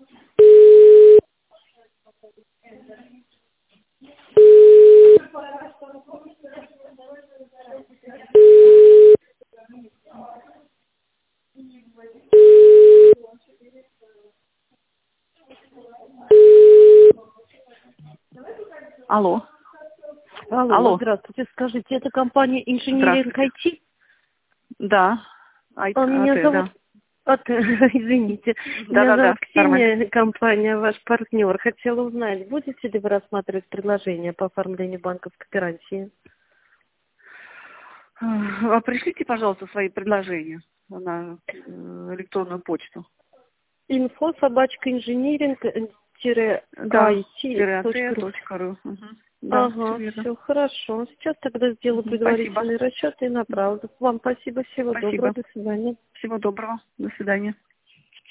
Алло. Алло, здравствуйте. Скажите, это компания Инжиниринг IT? Да. Меня зовут... Извините. Меня зовут Ксения, компания «Ваш партнер». Хотела узнать, будете ли вы рассматривать предложение по оформлению банковской гарантии? Пришлите, пожалуйста, свои предложения на электронную почту. info@инжиниринг-it.ру. Да, Ага, все хорошо. Сейчас тогда сделаю предварительный расчет и направлю. Вам спасибо, всего доброго, до свидания. Всего доброго, до свидания.